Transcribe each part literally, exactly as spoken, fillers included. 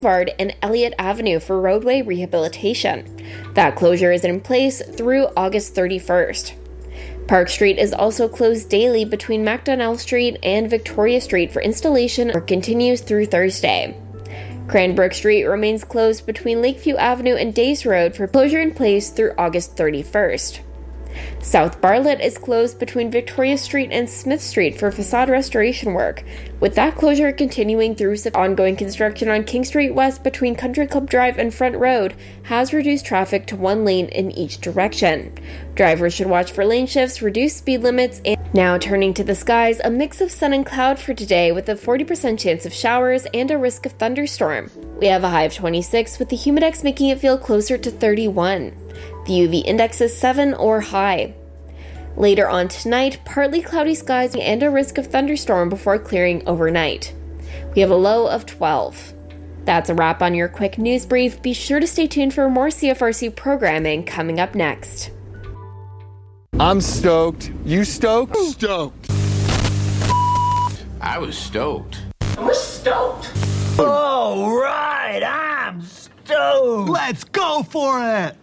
Boulevard and Elliott Avenue for roadway rehabilitation. That closure is in place through August thirty-first. Park Street is also closed daily between Macdonell Street and Victoria Street for installation or continues through Thursday. Cranbrook Street remains closed between Lakeview Avenue and Days Road for closure in place through August thirty-first. South Bartlett is closed between Victoria Street and Smith Street for facade restoration work, with that closure continuing through ongoing construction on King Street West between Country Club Drive and Front Road has reduced traffic to one lane in each direction. Drivers should watch for lane shifts, reduced speed limits, and now turning to the skies, a mix of sun and cloud for today with a forty percent chance of showers and a risk of thunderstorm. We have a high of twenty-six with the humidex making it feel closer to thirty-one. The U V index is seven or high. Later on tonight, partly cloudy skies and a risk of thunderstorm before clearing overnight. We have a low of twelve. That's a wrap on your quick news brief. Be sure to stay tuned for more C F R C programming coming up next. I'm stoked. You stoked? Stoked. I was stoked. We're stoked. All right, I'm stoked. Let's go for it.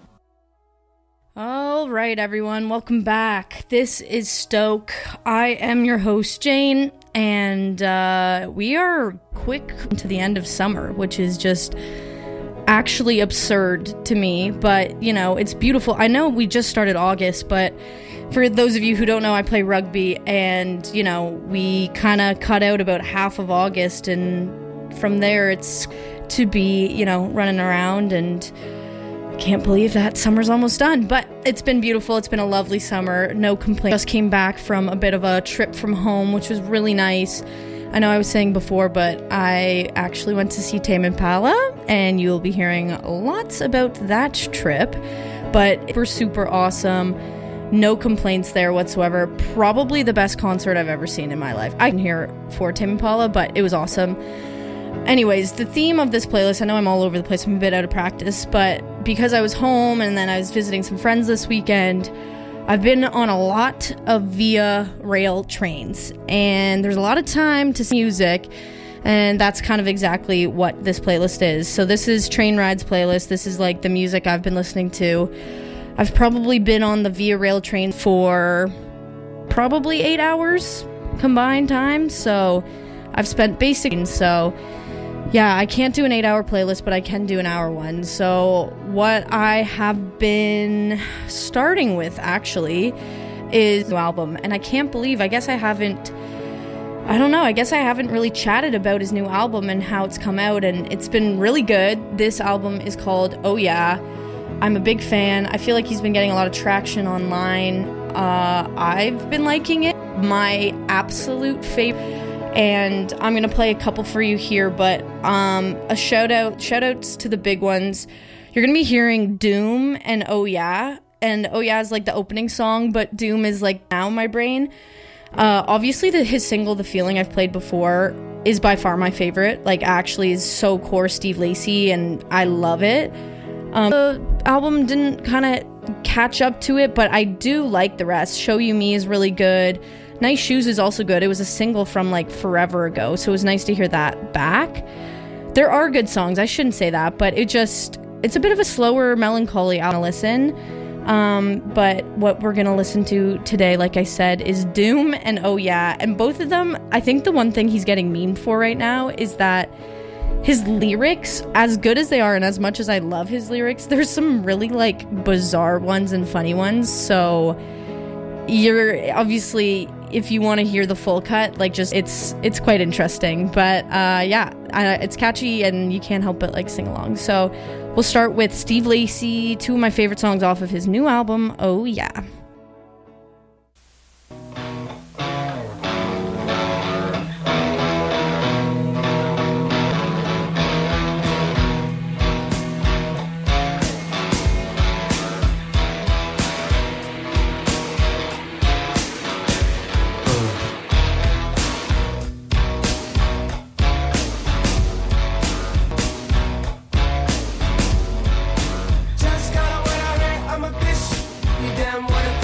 All right, everyone, welcome back. This is Stoke. I am your host, Jane, and uh, we are quick to the end of summer, which is just actually absurd to me, but, you know, it's beautiful. I know we just started August, but for those of you who don't know, I play rugby, and, you know, we kind of cut out about half of August, and from there it's to be, you know, running around, and can't believe that summer's almost done, but it's been beautiful. It's been a lovely summer. No complaints. Just came back from a bit of a trip from home, which was really nice. I know I was saying before, but I actually went to see Tame Impala, and you'll be hearing lots about that trip, but we're super awesome. No complaints there whatsoever. Probably the best concert I've ever seen in my life. I can hear for Tame Impala, but it was awesome. Anyways, the theme of this playlist, I know I'm all over the place, I'm a bit out of practice, but because I was home and then I was visiting some friends this weekend, I've been on a lot of Via Rail trains, and there's a lot of time to see music, and that's kind of exactly what this playlist is. So this is Train Rides playlist. This is like the music I've been listening to. I've probably been on the Via Rail train for probably eight hours combined time, so I've spent basically, so yeah, I can't do an eight-hour playlist, but I can do an hour one. So what I have been starting with, actually, is a new album. And I can't believe, I guess I haven't, I don't know, I guess I haven't really chatted about his new album and how it's come out, and it's been really good. This album is called Oh Yeah. I'm a big fan. I feel like he's been getting a lot of traction online. Uh, I've been liking it. My absolute favorite. And I'm going to play a couple for you here, but um, a shout out, shout outs to the big ones. You're going to be hearing Doom and Oh Yeah. And Oh Yeah is like the opening song, but Doom is like Now My Brain. Uh, obviously, the, his single, The Feeling, I've played before, is by far my favorite. Like, actually is so core Steve Lacy, and I love it. Um, the album didn't kind of catch up to it, but I do like the rest. Show You Me is really good. Nice Shoes is also good. It was a single from like forever ago, so it was nice to hear that back. There are good songs, I shouldn't say that, but it just, it's a bit of a slower, melancholy album to listen. Um, but what we're gonna listen to today, like I said, is Doom and Oh Yeah. And both of them, I think the one thing he's getting memed for right now is that his lyrics, as good as they are and as much as I love his lyrics, there's some really like bizarre ones and funny ones. So you're obviously, if you want to hear the full cut, like just it's it's quite interesting. But uh, yeah, uh, it's catchy and you can't help but like sing along. So we'll start with Steve Lacy, two of my favorite songs off of his new album, Oh Yeah. Just got away, I'm a bitch. You damn what a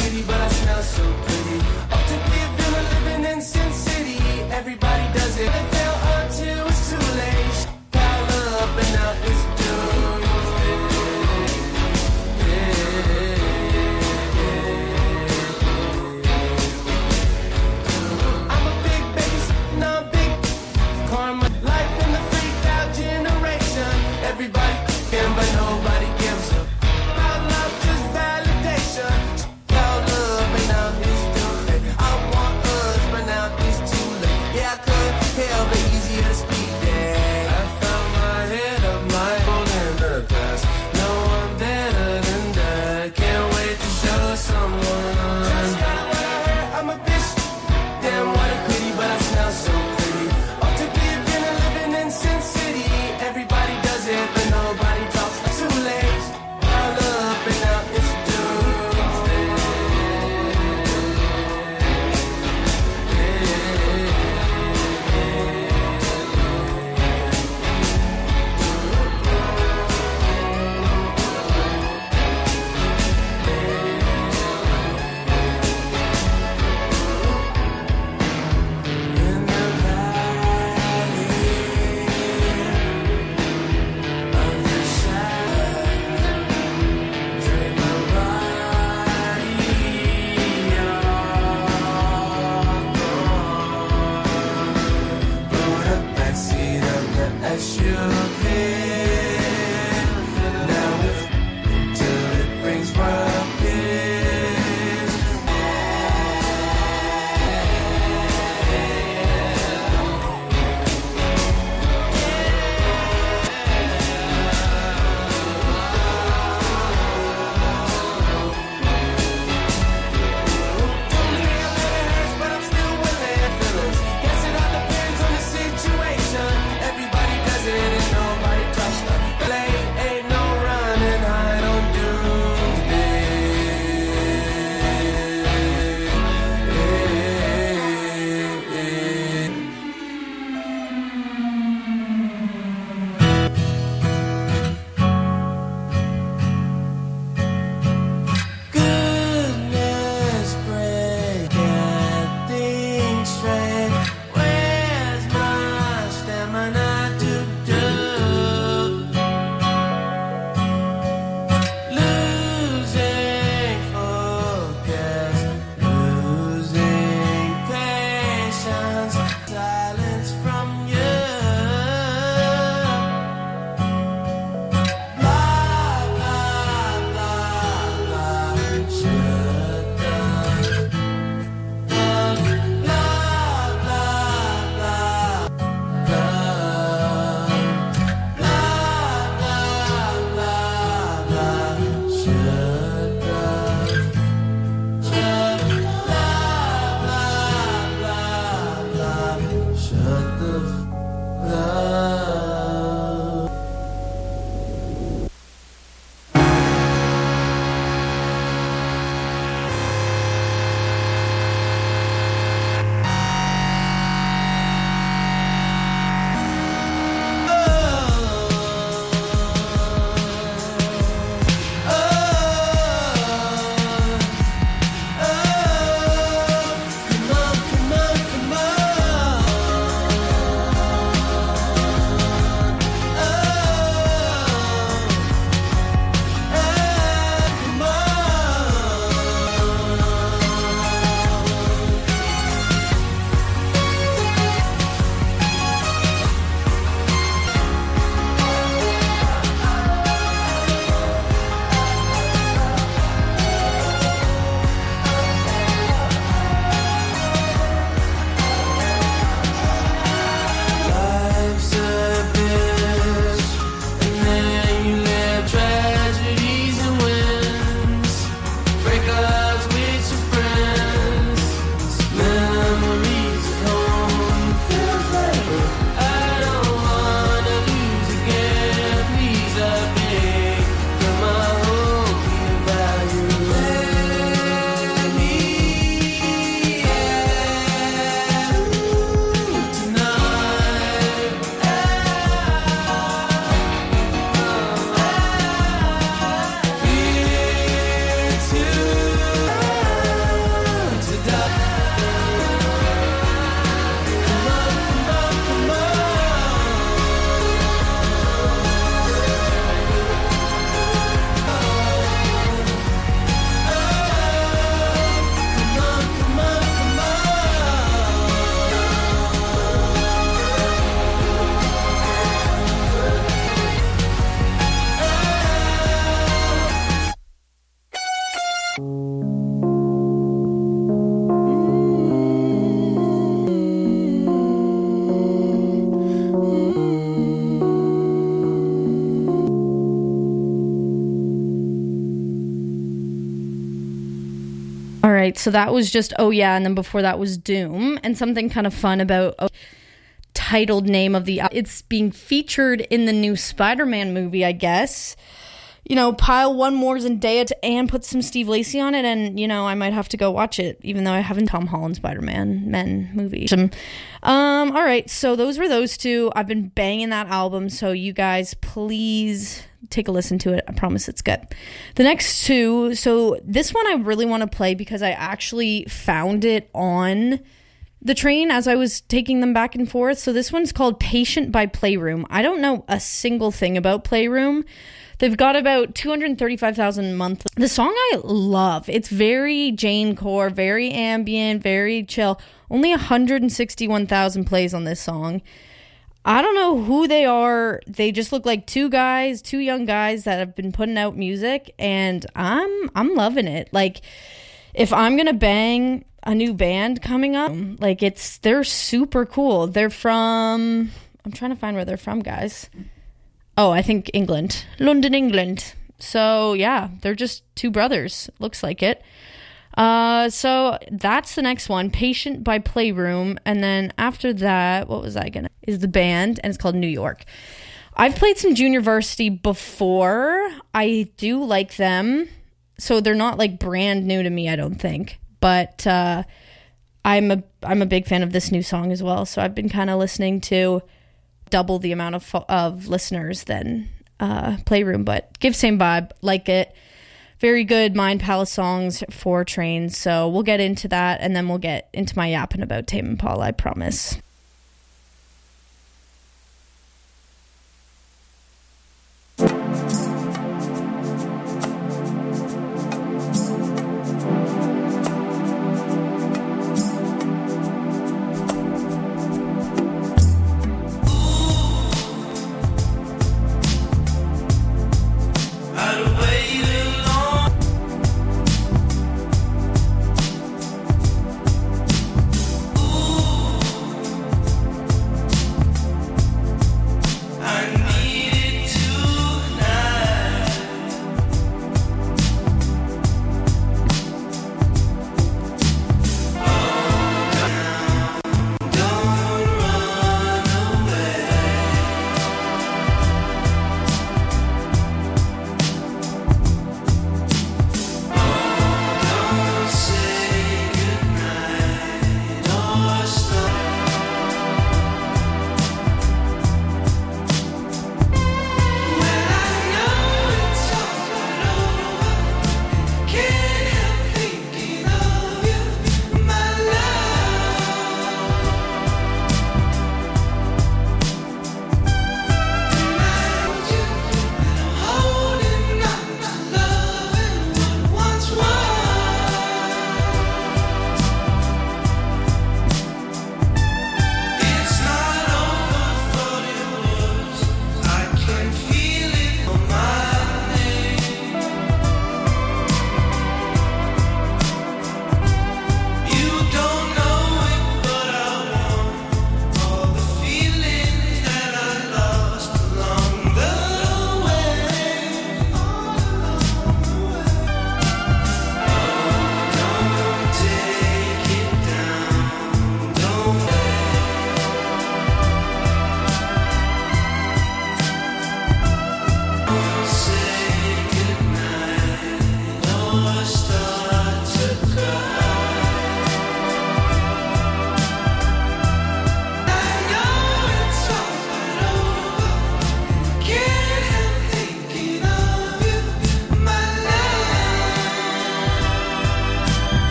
right, so that was just Oh Yeah, and then before that was Doom. And something kind of fun about oh, titled name of the... It's being featured in the new Spider-Man movie, I guess. You know, pile one more Zendaya and put some Steve Lacy on it, and, you know, I might have to go watch it, even though I haven't Tom Holland Spider-Man Men movie. Um, all right, so those were those two. I've been banging that album, so you guys, please take a listen to it. I promise it's good. The next two, so this one I really want to play because I actually found it on the train as I was taking them back and forth. So this one's called Patient by Playroom. I don't know a single thing about Playroom. They've got about two hundred thirty-five thousand monthly. The song I love. It's very Jane Core, very ambient, very chill. Only one hundred sixty-one thousand plays on this song. I don't know who they are. They just look like two guys, two young guys that have been putting out music, and I'm I'm loving it. Like, if I'm gonna bang a new band coming up, like it's they're super cool. They're from I'm trying to find where they're from, guys. Oh, I think England. London, England. So, yeah, they're just two brothers. Looks like it. Uh, so, that's the next one. Patient by Playroom. And then after that, what was I gonna... Is the band, and it's called New York. I've played some Junior Varsity before. I do like them. So, they're not, like, brand new to me, I don't think. But uh, I'm a I'm a big fan of this new song as well. So, I've been kind of listening to... double the amount of of listeners than uh, Playroom, but give same vibe, like it. Very good Mind Palace songs for trains, so we'll get into that, and then we'll get into my yapping about Tame Impala, I promise.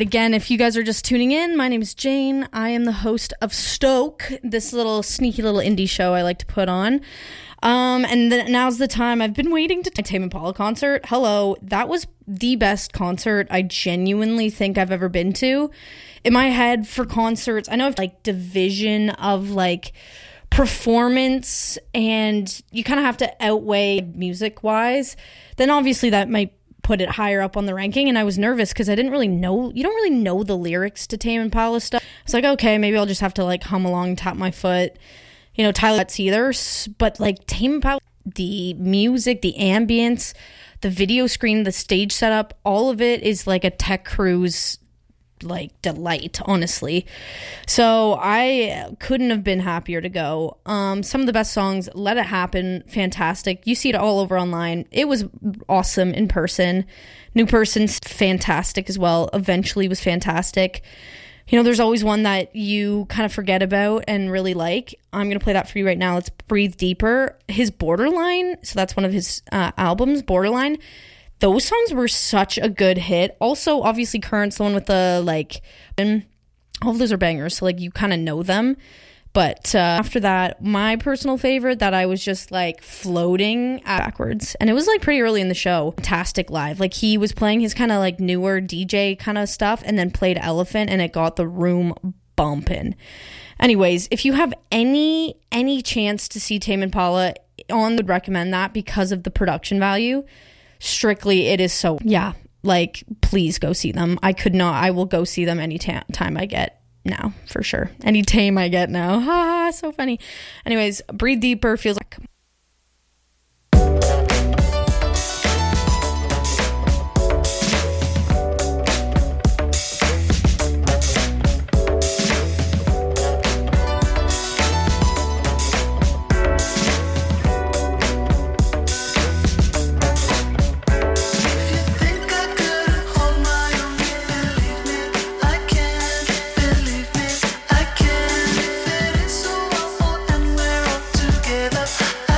Again, if you guys are just tuning in, my name is Jane. I am the host of Stoke, this little sneaky little indie show I like to put on. Um, and then now's the time. I've been waiting to Tame Impala concert. Hello, that was the best concert I genuinely think I've ever been to. In my head, for concerts, I know I've like division of like performance, and you kind of have to outweigh music wise. Then obviously that might put it higher up on the ranking, and I was nervous because I didn't really know, you don't really know the lyrics to Tame Impala stuff. I was like, okay, maybe I'll just have to like hum along, tap my foot. You know, Tyler, that's either, but like Tame Impala, the music, the ambience, the video screen, the stage setup, all of it is like a tech cruise, like delight, honestly. So I couldn't have been happier to go. Um, some of the best songs, Let It Happen, fantastic. You see it all over online. It was awesome in person. New Person's fantastic as well. Eventually was fantastic. You know, there's always one that you kind of forget about and really like. I'm going to play that for you right now. Let's Breathe Deeper. His Borderline, so that's one of his uh, albums, Borderline. Those songs were such a good hit. Also, obviously, Current's the one with the, like, and all of those are bangers, so, like, you kind of know them. But uh, after that, my personal favorite that I was just, like, floating backwards. And it was, like, pretty early in the show. Fantastic live. Like, he was playing his kind of, like, newer D J kind of stuff and then played Elephant, and it got the room bumping. Anyways, if you have any any chance to see Tame Impala, on would recommend that because of the production value. Strictly, it is so, yeah, like, please go see them. I could not, I will go see them any ta- time I get now, for sure. Any tame I get now. Ha, so funny. Anyways, Breathe Deeper feels like... I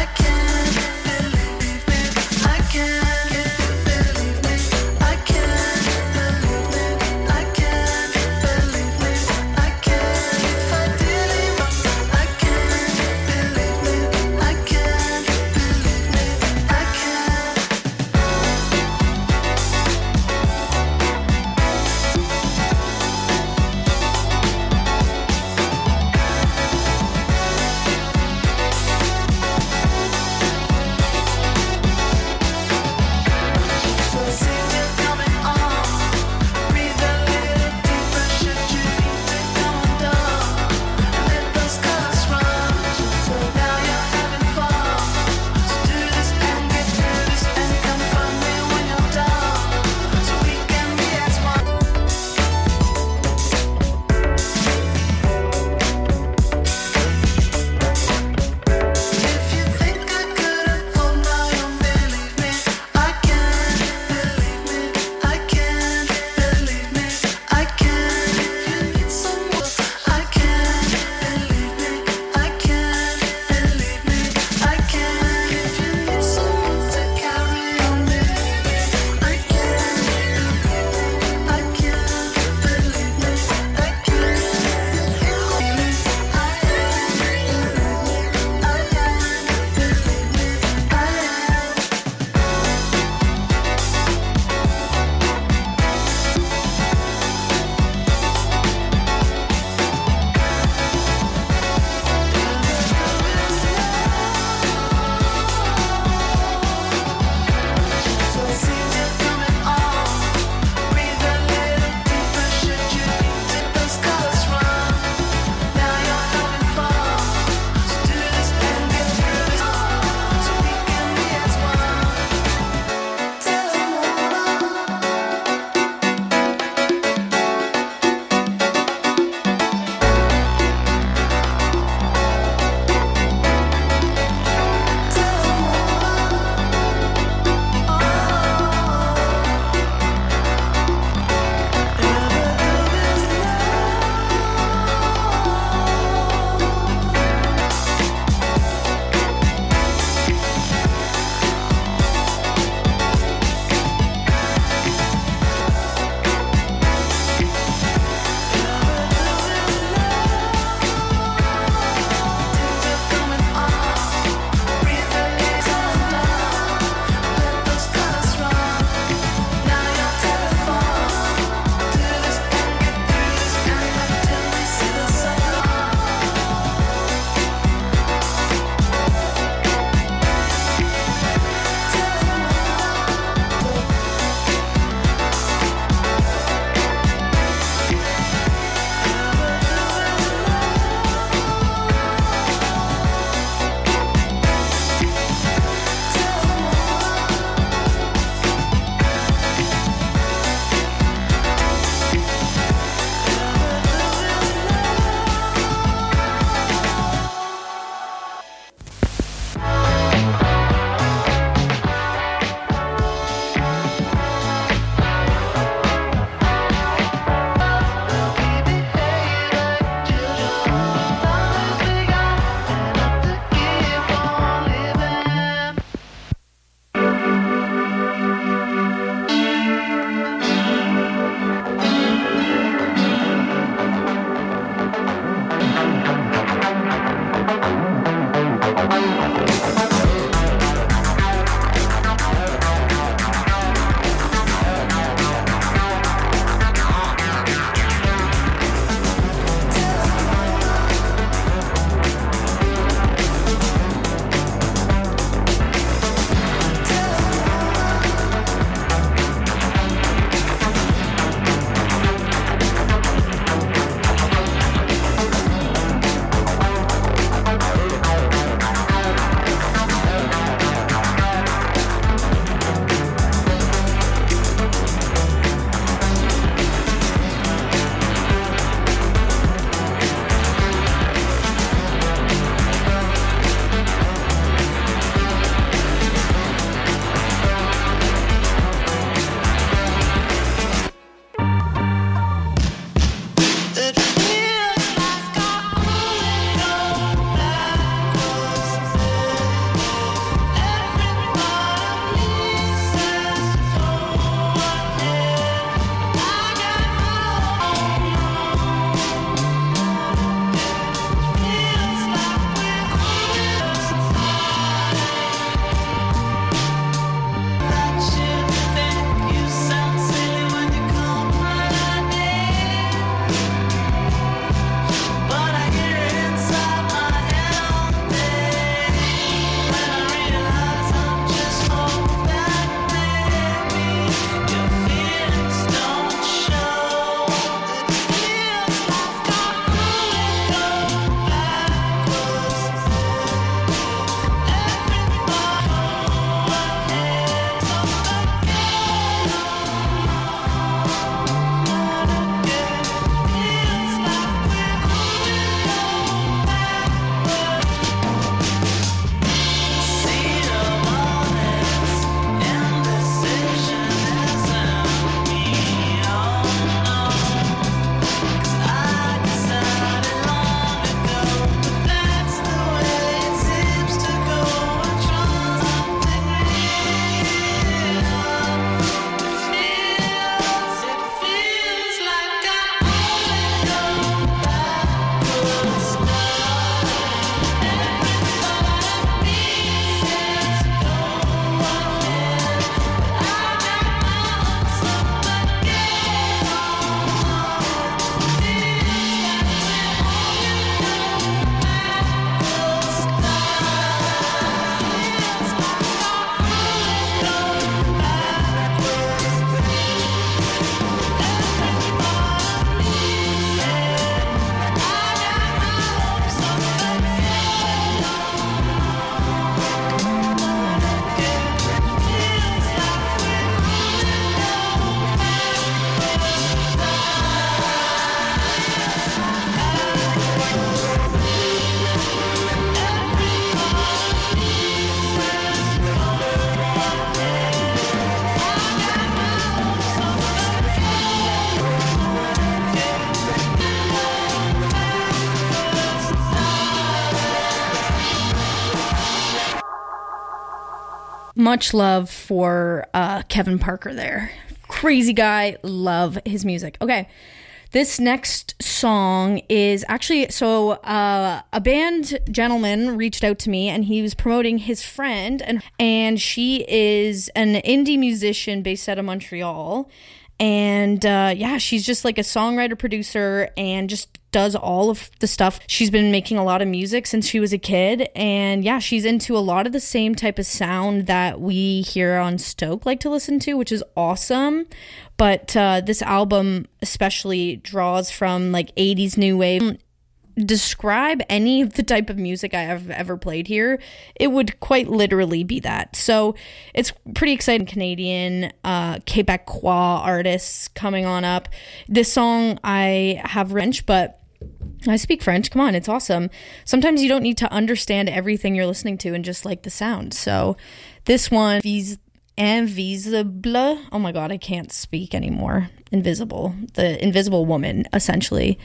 much love for uh, Kevin Parker there. Crazy guy, love his music. Okay, this next song is actually, so uh, a band gentleman reached out to me and he was promoting his friend, and, and she is an indie musician based out of Montreal. And uh, yeah, she's just like a songwriter, producer, and just does all of the stuff. She's been making a lot of music since she was a kid. And yeah, she's into a lot of the same type of sound that we here on Stoke like to listen to, which is awesome. But uh, this album especially draws from like eighties new wave. Describe any of the type of music I have ever played here, it would quite literally be that. So it's pretty exciting. Canadian uh Quebecois artists coming on up. This song I have French, but I speak French. Come on, it's awesome. Sometimes you don't need to understand everything you're listening to and just like the sound. So this one, Vis- Invisible. Oh my god, I can't speak anymore. Invisible, the invisible woman, essentially.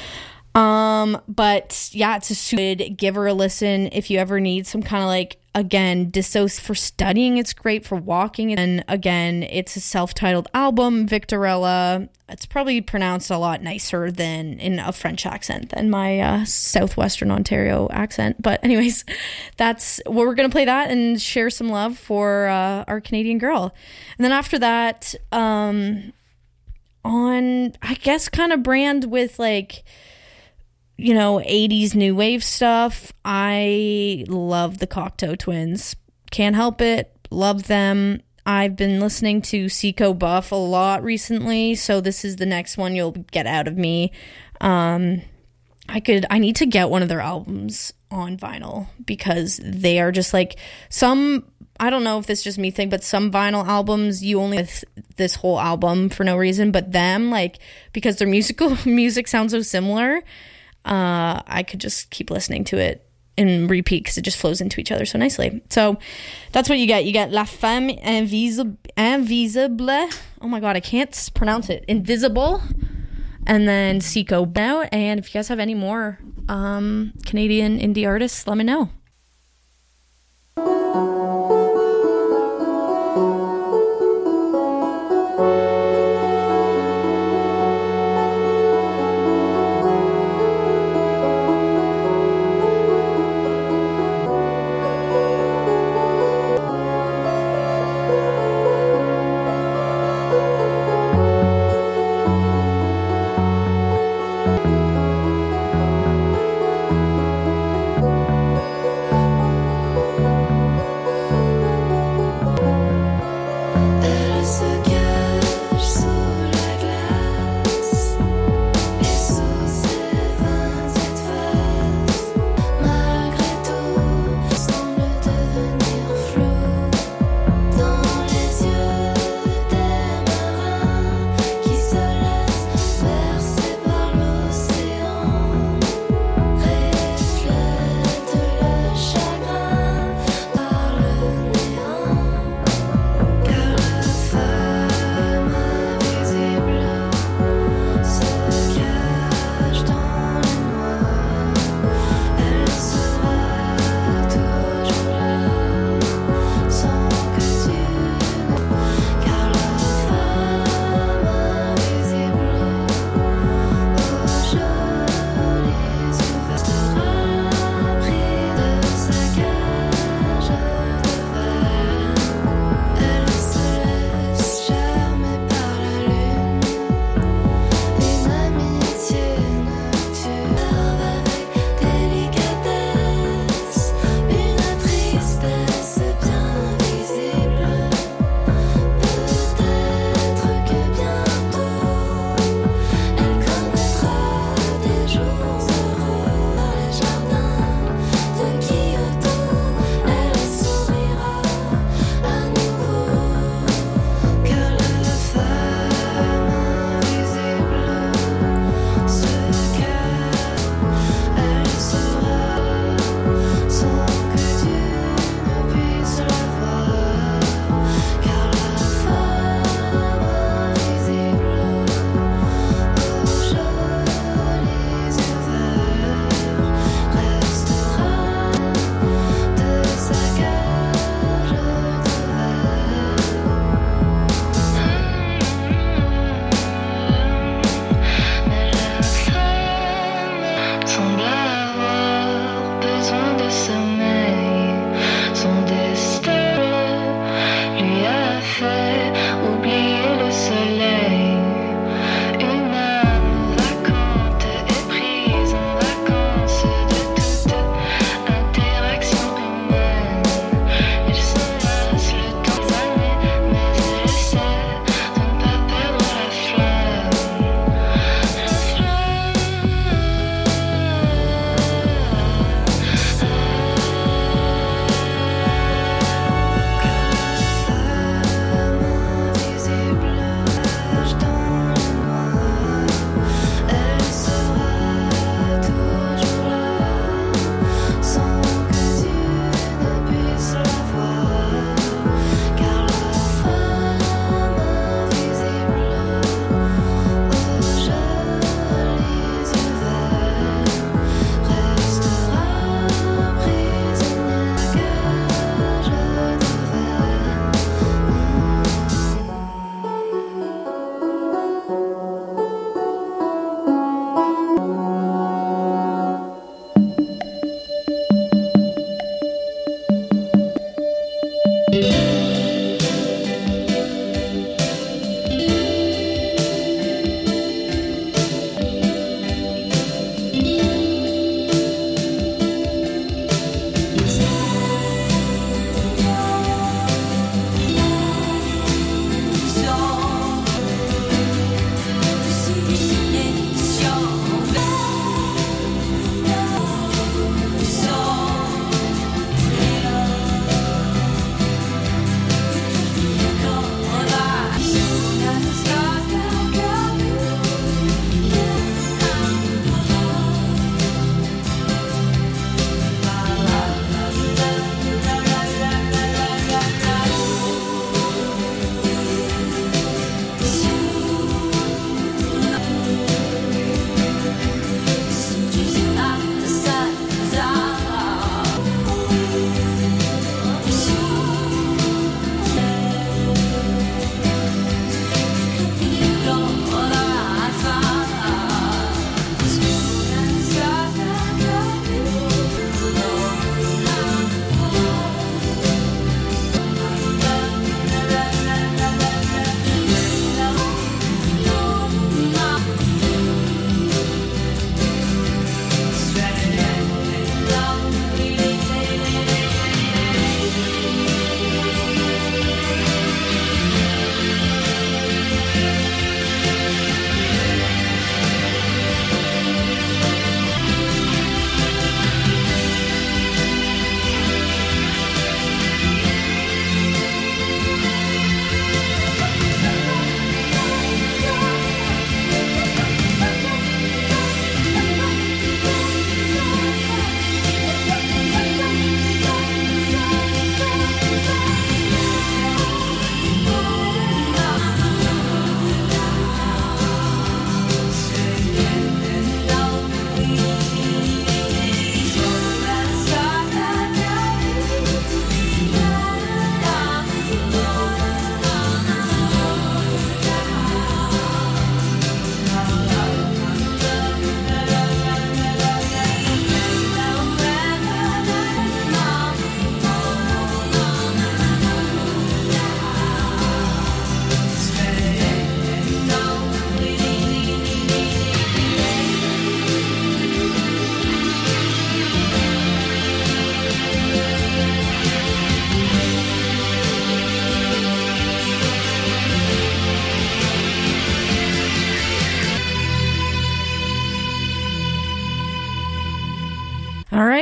Um, but yeah, it's a super good. Give her a listen if you ever need some kind of like, again, dissoci for studying. It's great for walking. And again, it's a self-titled album, Victorella. It's probably pronounced a lot nicer than in a French accent than my uh, Southwestern Ontario accent. But anyways, that's what we're going to play that and share some love for uh, our Canadian girl. And then after that, um, on, I guess, kind of brand with like, you know, eighties new wave stuff. I love the Cocteau Twins. Can't help it. Love them. I've been listening to Seco Buff a lot recently, so this is the next one you'll get out of me. Um, I could, I need to get one of their albums on vinyl because they are just like some, I don't know if this is just me thing, but some vinyl albums, you only with this whole album for no reason, but them, like, because their musical music sounds so similar, Uh, I could just keep listening to it in repeat because it just flows into each other so nicely. So that's what you get. You get La Femme Invisible. Invisible. Oh my god, I can't pronounce it. Invisible. And then Seco out. And if you guys have any more um, Canadian indie artists, let me know.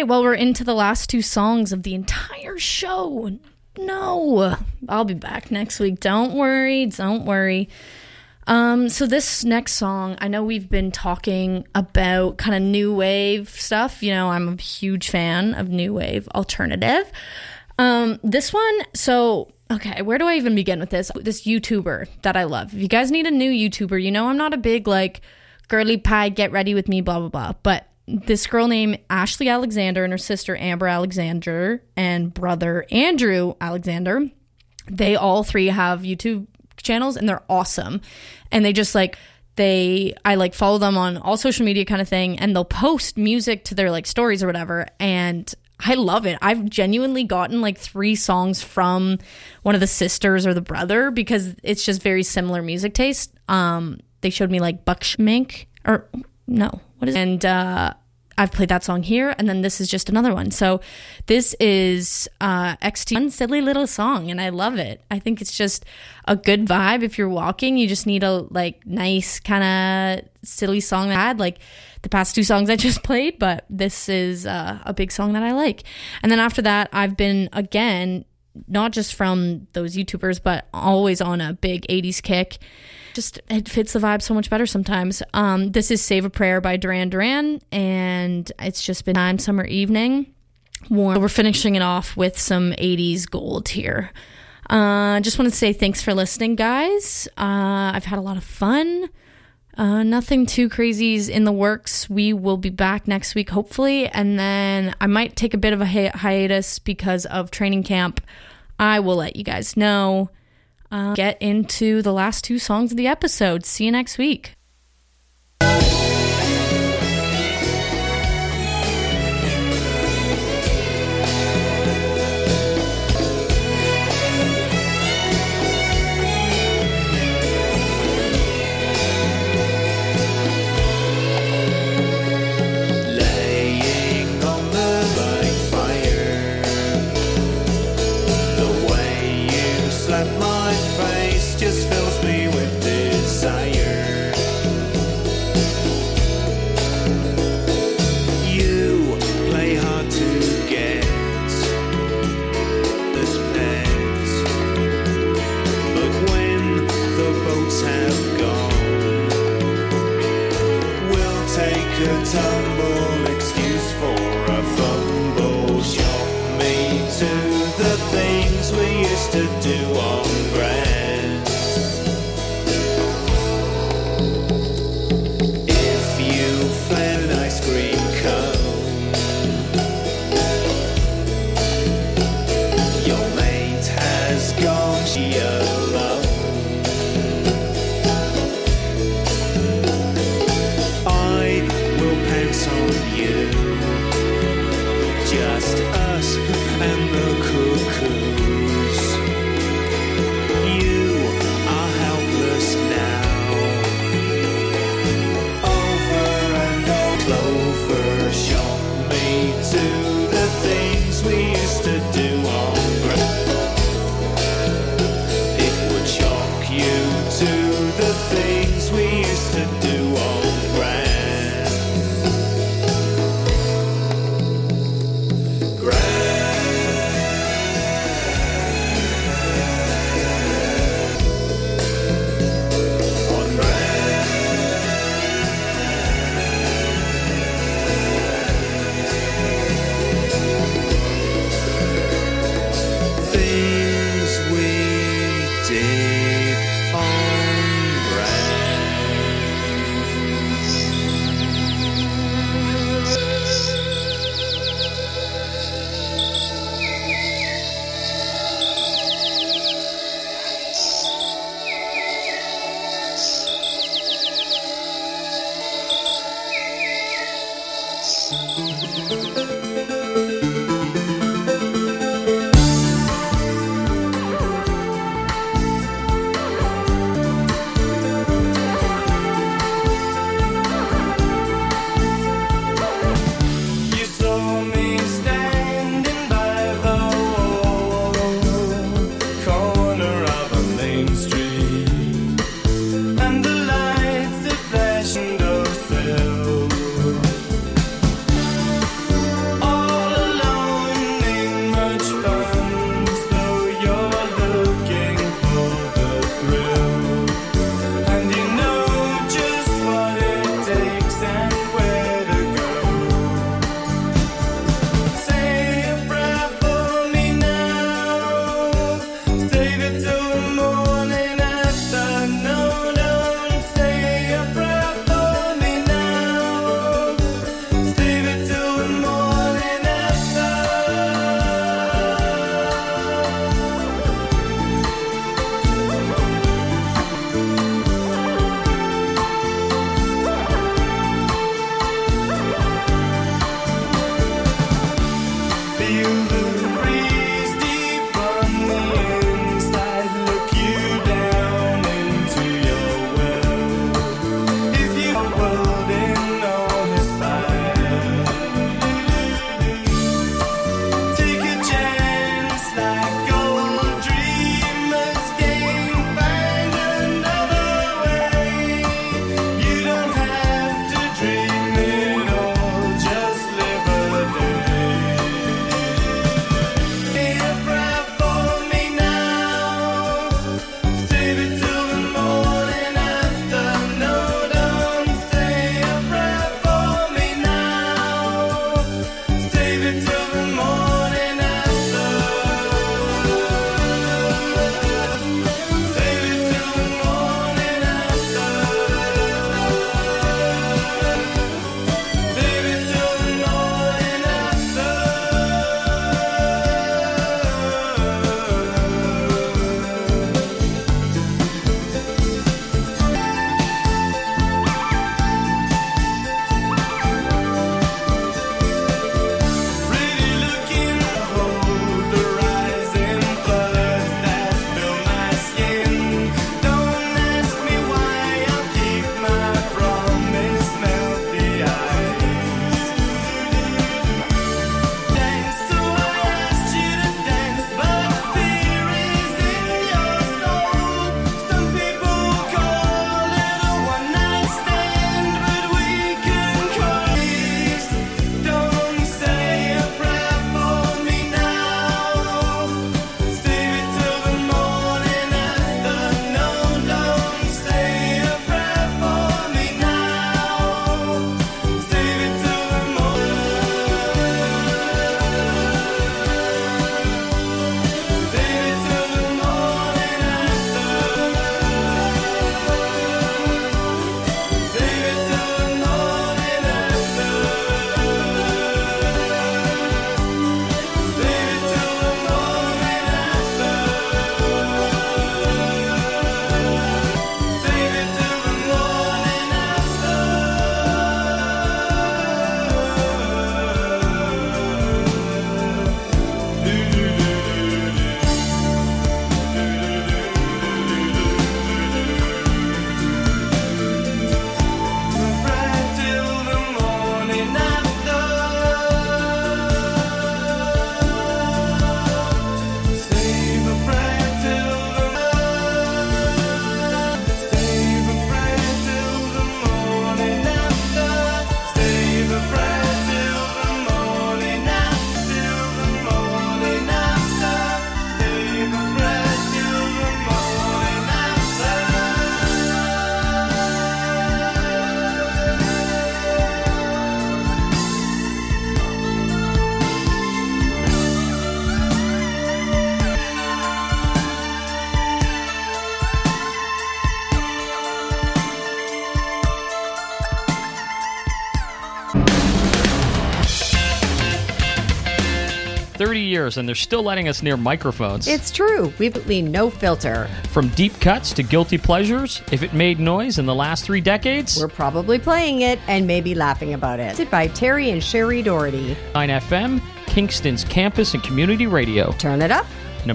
right, well, we're into the last two songs of the entire show. No, I'll be back next week. Don't worry, don't worry. Um, so this next song, I know we've been talking about kind of new wave stuff. You know, I'm a huge fan of new wave alternative. Um, this one, so, okay, where do I even begin with this? This YouTuber that I love. If you guys need a new YouTuber, you know I'm not a big, like, girly pie, get ready with me, blah, blah, blah. But this girl named Ashley Alexander and her sister Amber Alexander and brother Andrew Alexander, they all three have YouTube channels and they're awesome. And they just like, they, I like follow them on all social media kind of thing, and they'll post music to their like stories or whatever. And I love it. I've genuinely gotten like three songs from one of the sisters or the brother because it's just very similar music taste. Um, they showed me like Buckshmink or no, what is it? And uh, I've played that song here, and then this is just another one. So this is uh, X T, one silly little song, and I love it. I think it's just a good vibe. If you're walking, you just need a like nice kind of silly song that I had like the past two songs I just played, but this is uh, a big song that I like. And then after that, I've been again, not just from those YouTubers, but always on a big eighties kick. Just, it fits the vibe so much better sometimes. Um, this is Save a Prayer by Duran Duran, and it's just been time, summer evening. Warm. We're finishing it off with some eighties gold here. Uh, just want to say thanks for listening, guys. Uh, I've had a lot of fun. Uh, nothing too crazy is in the works. We will be back next week, hopefully, and then I might take a bit of a hi- hiatus because of training camp. I will let you guys know. Uh, get into the last two songs of the episode. See you next week. thirty years and they're still letting us near microphones. It's true. We've no filter. From deep cuts to guilty pleasures, if it made noise in the last three decades, we're probably playing it and maybe laughing about it. It's by Terry and Sherry Doherty. nine F M, Kingston's campus and community radio. Turn it up. No.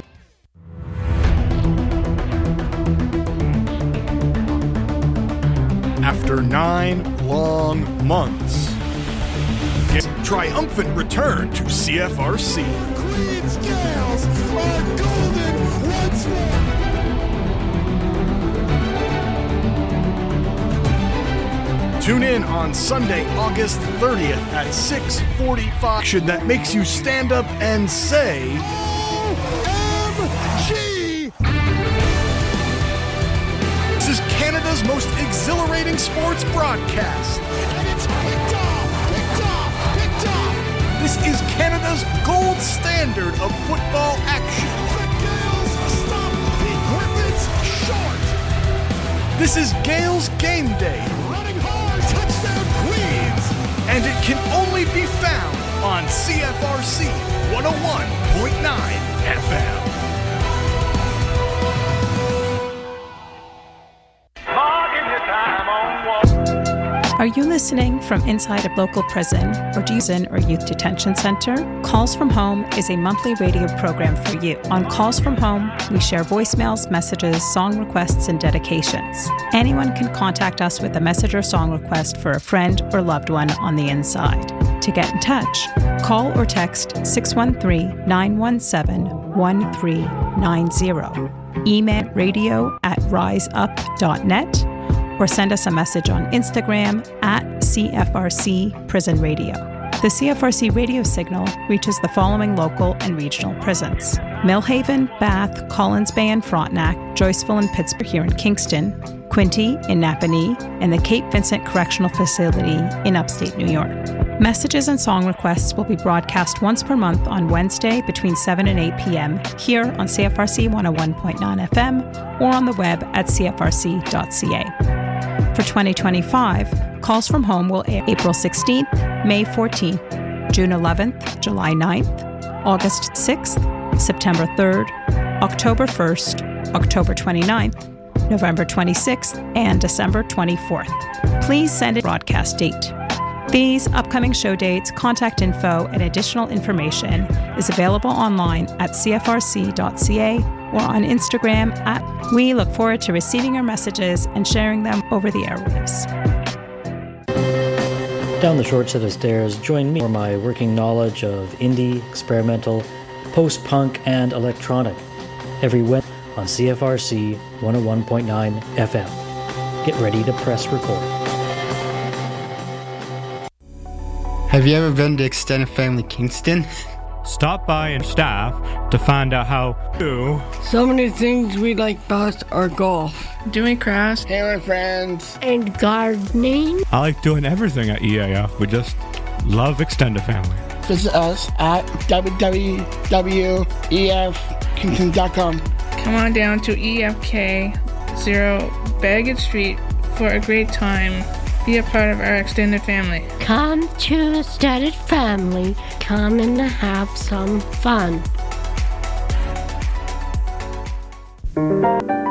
After nine long months, it's triumphant return to C F R C. Queen's Gales are golden once more. Tune in on Sunday, August thirtieth at six forty-five. That makes you stand up and say, O M G! This is Canada's most exhilarating sports broadcast. And it's picked off, picked off, picked off. This is Canada's gold standard of football action. The Gales stop the Griffins short. This is Gales Game Day. Running hard, touchdown Queens. And it can only be found on C F R C one oh one point nine F M. Are you listening from inside a local prison or prison or youth detention center? Calls from Home is a monthly radio program for you. On Calls from Home, we share voicemails, messages, song requests, and dedications. Anyone can contact us with a message or song request for a friend or loved one on the inside. To get in touch, call or text six one three, nine one seven, one three nine zero. Email radio at riseup dot net. Or send us a message on Instagram at C F R C Prison Radio. The C F R C radio signal reaches the following local and regional prisons: Millhaven, Bath, Collins Bay and Frontenac, Joyceville and Pittsburgh here in Kingston, Quinte in Napanee, and the Cape Vincent Correctional Facility in upstate New York. Messages and song requests will be broadcast once per month on Wednesday between seven and eight p.m. here on C F R C one oh one point nine F M or on the web at c f r c dot c a. For twenty twenty-five, Calls from Home will air April sixteenth, May fourteenth, June eleventh, July ninth, August sixth, September third, October first, October twenty-ninth, November twenty-sixth, and December twenty-fourth. Please send a broadcast date. These upcoming show dates, contact info, and additional information is available online at c f r c dot c a or on Instagram at. We look forward to receiving your messages and sharing them over the airwaves. Down the short set of stairs, join me for my working knowledge of indie, experimental, post-punk, and electronic every Wednesday on C F R C one oh one point nine F M. Get ready to press record. Have you ever been to Extended Family Kingston? Stop by and staff to find out how to. So many things we like best are golf, doing crafts, hanging with friends, and gardening. I like doing everything at E A F. We just love Extended Family. Visit us at w w w dot e f kingston dot com. Come on down to E F K zero Baggett Street for a great time. Be a part of our extended family. Come to Extended Family. Come and have some fun.